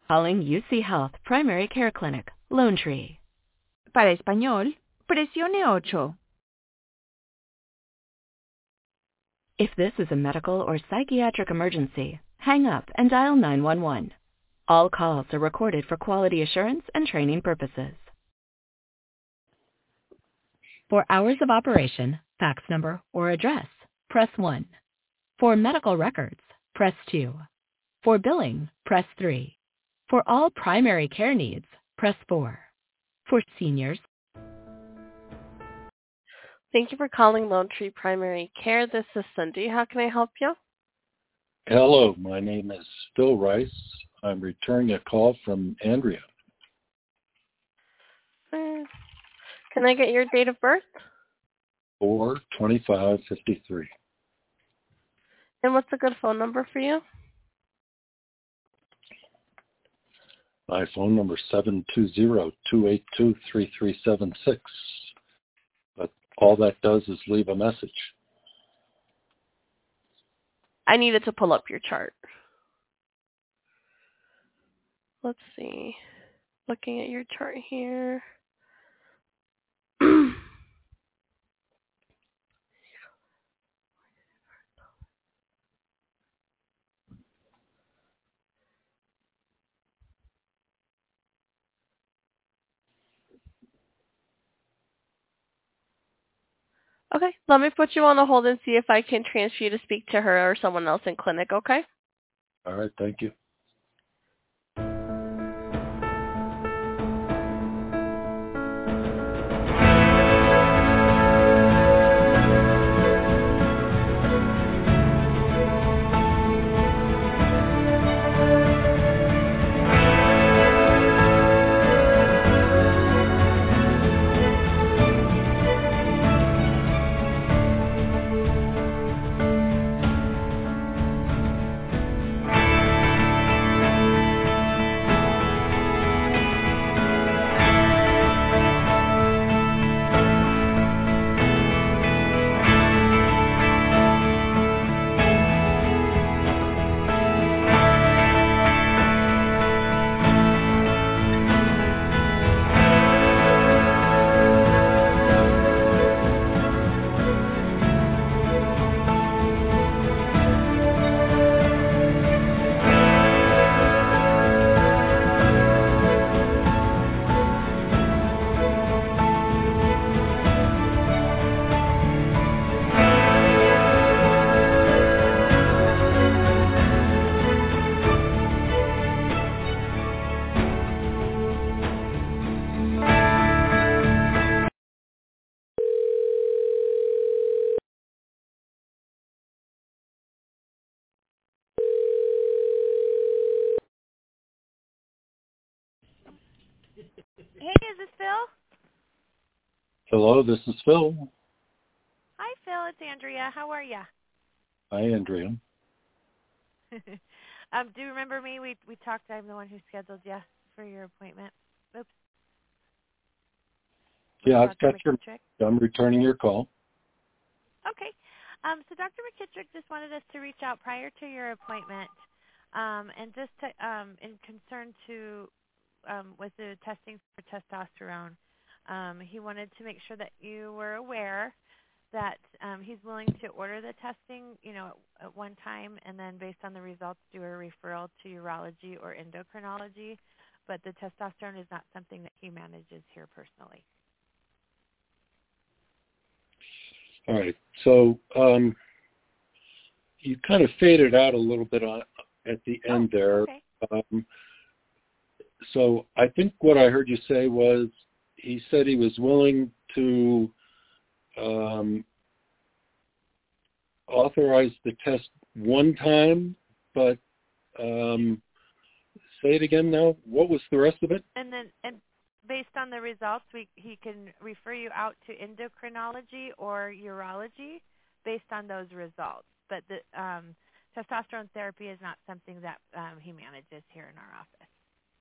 Calling UC Health Primary Care Clinic, Lone Tree. Para español, presione 8. If this is a medical or psychiatric emergency, hang up and dial 911. All calls are recorded for quality assurance and training purposes. For hours of operation, fax number, or address, press 1. For medical records, press 2. For billing, press 3. For all primary care needs, press 4. For seniors. Thank you for calling Lone Tree Primary Care. This is Cindy. How can I help you? Hello, my name is Phil Rice. I'm returning a call from Andrea. Can I get your date of birth? 4/25/53. And what's a good phone number for you? My phone number is 720-282-3376. But all that does is leave a message. I needed to pull up your chart. Let's see. Looking at your chart here. Okay, let me put you on the hold and see if I can transfer you to speak to her or someone else in clinic, okay? All right, thank you. Hey, is this Phil? Hello, this is Phil. Hi, Phil. It's Andrea. How are ya? Hi, Andrea. Do you remember me? We talked. I'm the one who scheduled you for your appointment. Oops. Yeah, I've got McKittrick. I'm returning your call. Okay. So Dr. McKittrick just wanted us to reach out prior to your appointment, and just to, in concern to with the testing for testosterone. He wanted to make sure that you were aware that he's willing to order the testing, at one time, and then based on the results, do a referral to urology or endocrinology. But the testosterone is not something that he manages here personally. All right, so you kind of faded out a little bit at the end there. Okay. So I think what I heard you say was he said he was willing to authorize the test one time, but say it again now. What was the rest of it? And based on the results, he can refer you out to endocrinology or urology based on those results. But the testosterone therapy is not something that he manages here in our office.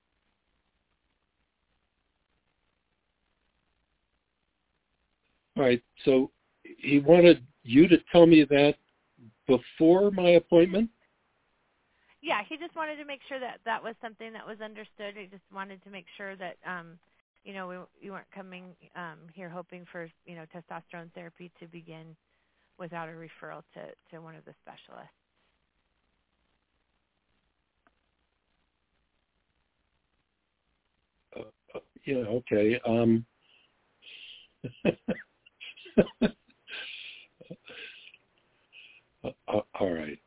All right, so he wanted you to tell me that before my appointment? Yeah, he just wanted to make sure that that was something that was understood. He just wanted to make sure that, you weren't coming here hoping for, testosterone therapy to begin without a referral to one of the specialists. Yeah, okay. All right.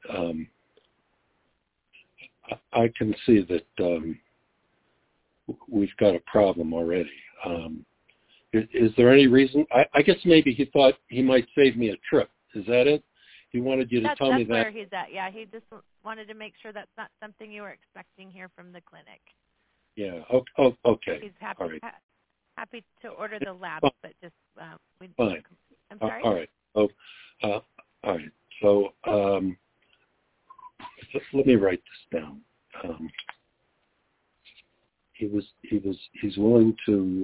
I can see that we've got a problem already. Is there any reason? I guess maybe he thought he might save me a trip. Is that it? He wanted you to tell me that. That's where he's at. Yeah, he just wanted to make sure that's not something you were expecting here from the clinic. Yeah. Okay. He's happy. All right. Happy to order the lab, but just fine. I'm sorry. All right. All right. So let me write this down. He's willing to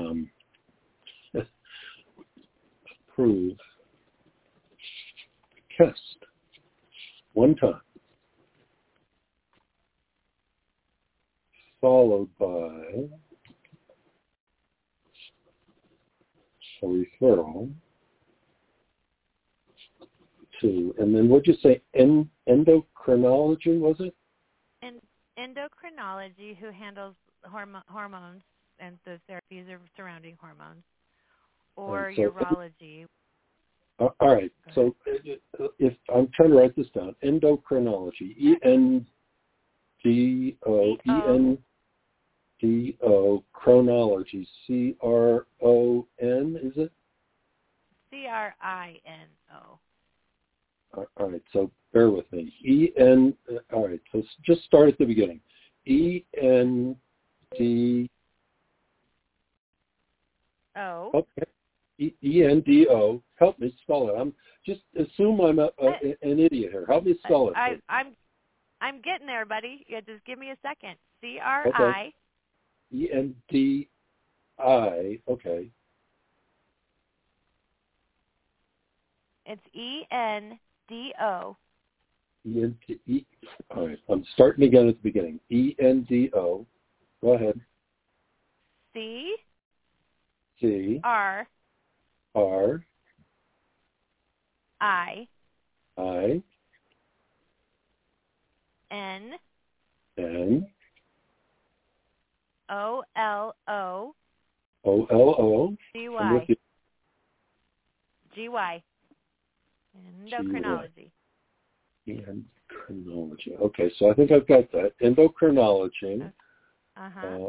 approve the test one time, followed by a referral to, and then what'd you say, endocrinology, was it? Endocrinology, who handles hormones and the therapies surrounding hormones, or right, so, urology. All right, so if I'm trying to write this down, endocrinology, E-N-D-O, chronology, C-R-O-N, is it? C-R-I-N-O. All right, so bear with me. All right, so just start at the beginning. E-N-D-O. Okay. E-N-D-O. Help me spell it. Just assume I'm an idiot here. Help me spell it. I'm getting there, buddy. Yeah, just give me a second. C-R-I. Okay. E-N-D-I. Okay. It's E-N-D-O. E-N-D-E. All right. I'm starting again at the beginning. E-N-D-O. Go ahead. C. C. R. R. I. I. N. N. O-L-O. O-L-O. G-Y. G-Y. Endocrinology. Endocrinology. Okay, so I think I've got that. Endocrinology. Uh-huh.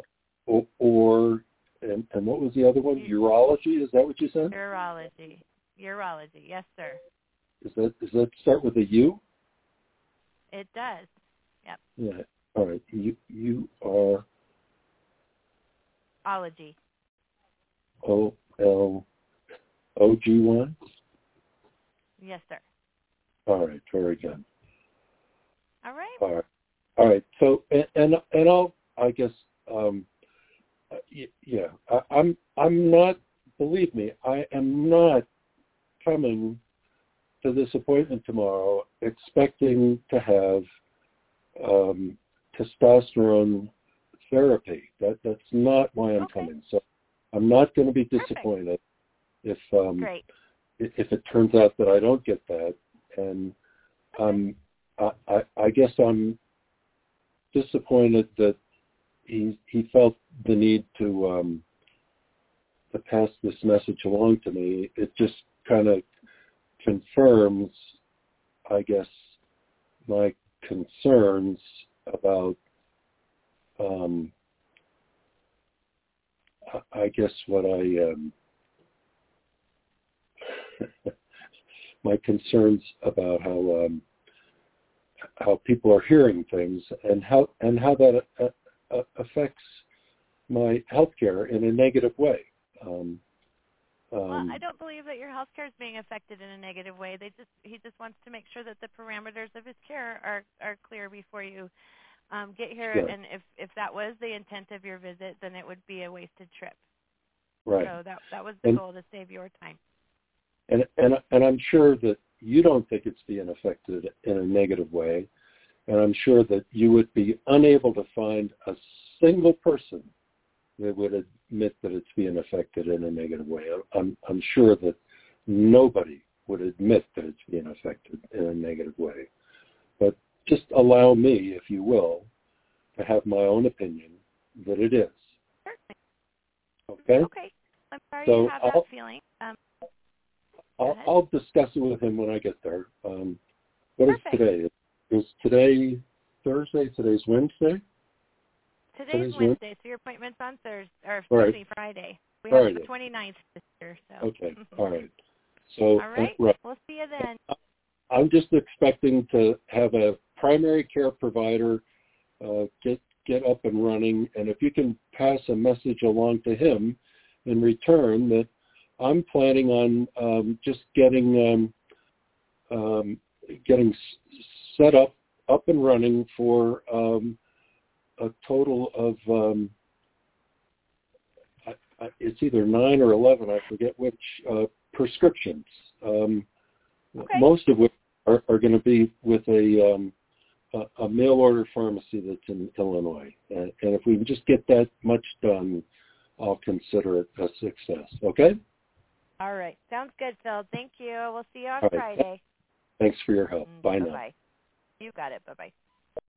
And what was the other one? Urology? Is that what you said? Urology. Yes, sir. Does that start with a U? It does. Yep. Yeah. All right. You are. Ology. O-L-O-G-Y? Yes, sir. All right. Very good. All right. All right. So, and I'll, I guess, yeah, I'm not, believe me, I am not coming to this appointment tomorrow expecting to have testosterone therapy. That's not why I'm coming. So I'm not going to be disappointed if it turns out that I don't get that. And I guess I'm disappointed that he felt the need to pass this message along to me. It just kind of confirms, I guess, my concerns about, I guess what my concerns about how people are hearing things and how that affects my healthcare in a negative way. Well, I don't believe that your health care is being affected in a negative way. He just wants to make sure that the parameters of his care are clear before you get here. Sure. And if that was the intent of your visit, then it would be a wasted trip. Right. So that was the goal, to save your time. And I'm sure that you don't think it's being affected in a negative way. And I'm sure that you would be unable to find a single person that would admit that it's being affected in a negative way. I'm sure that nobody would admit that it's being affected in a negative way. But just allow me, if you will, to have my own opinion that it is. Certainly. Okay? Okay. I'm sorry So you have that feeling. I'll discuss it with him when I get there. What is Perfect. today? Is today Thursday? Today's Wednesday? Today's Wednesday, so your appointment's on Thursday, or Friday. We Friday. have the 29th this year. So. Okay. All right. So All right. right. We'll see you then. I'm just expecting to have a primary care provider get up and running, and if you can pass a message along to him in return that I'm planning on just getting set up and running for a total of it's either 9 or 11, I forget which, prescriptions. Okay. Most of which are going to be with a mail order pharmacy that's in Illinois. And if we can just get that much done, I'll consider it a success. Okay? All right. Sounds good, Phil. Thank you. We'll see you on All right. Friday. Thanks for your help. Bye now. Bye-bye. You got it. Bye-bye.